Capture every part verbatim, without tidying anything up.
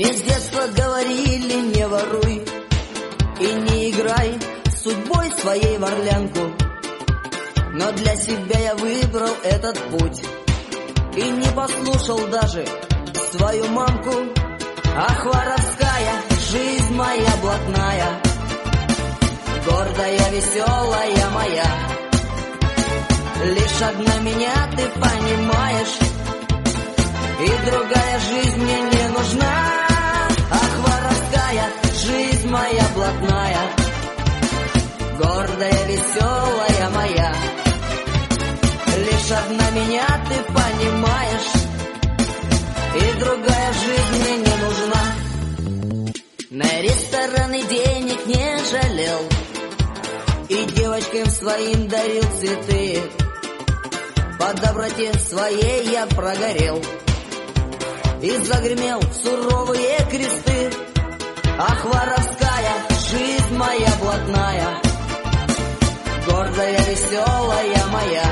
Мне с детства говорили: не воруй и не играй с судьбой своей в орлянку. Но для себя я выбрал этот путь и не послушал даже свою мамку. Ах, воровская жизнь моя блатная, гордая, веселая моя, лишь одна меня ты понимаешь, и другая жизнь мне не нужна. Ах, воровская жизнь моя блатная, гордая, веселая моя, лишь одна меня ты понимаешь, и другая жизнь мне не нужна. На рестораны денег не жалел, и девочкам своим дарил цветы. По доброте своей я прогорел и загремел в суровые кресты. Ах, воровская жизнь моя блатная, гордая, веселая моя,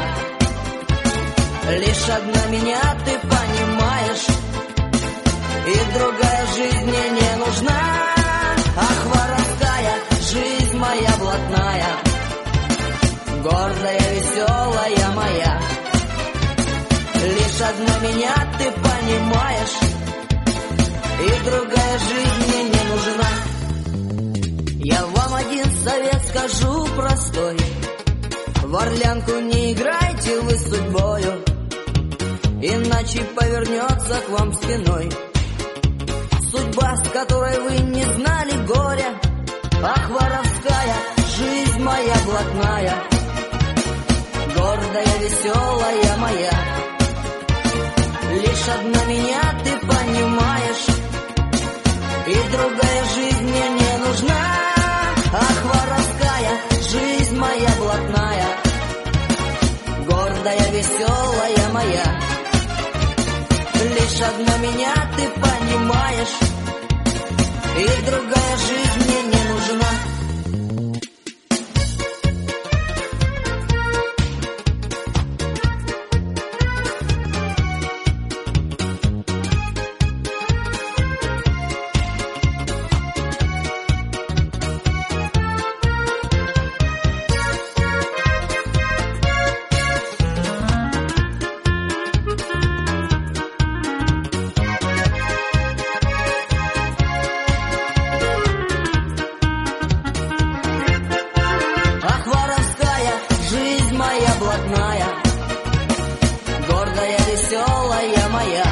лишь одна меня ты понимаешь, и другая жизнь мне не нужна. Ах, воровская жизнь моя блатная, гордая, веселая моя, лишь одна меня ты понимаешь, и другая жизнь мне не нужна. Я вам один совет скажу простой: в орлянку не играйте вы с судьбою, иначе повернется к вам спиной судьба, с которой вы не знали горя. Ах, воровская жизнь моя блатная, гордая, веселая моя, лишь одна меня ты понимаешь, и другая жизнь мне не нужна. Ах, воровская жизнь моя блатная, гордая, веселая моя, лишь одна меня ты понимаешь, и другая жизнь мне не нужна. Блатная, гордая, веселая моя,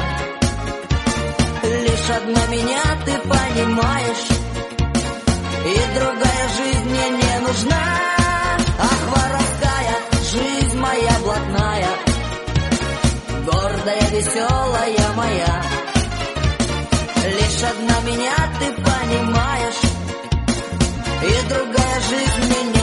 лишь одна меня ты понимаешь, и другая жизнь мне не нужна. Ах, воровская жизнь моя блатная, гордая, веселая моя, лишь одна меня ты понимаешь, и другая жизнь мне не нужна.